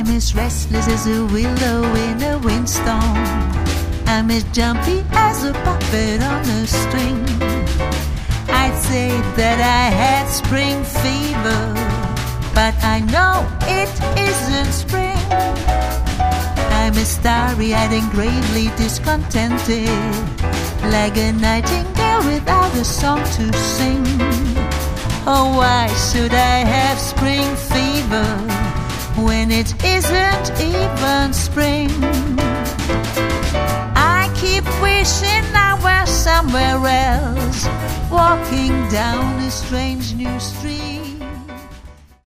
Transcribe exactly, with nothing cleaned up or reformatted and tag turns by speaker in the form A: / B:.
A: I'm as restless as a willow in a windstorm. I'm as jumpy as a puppet on a string. I'd say that I had spring fever, but I know it isn't spring. I'm as starry-eyed and gravely discontented, like a nightingale without a song to sing. Oh, why should I have spring fever when it isn't even spring? I keep wishing I were somewhere else, walking down a strange new street.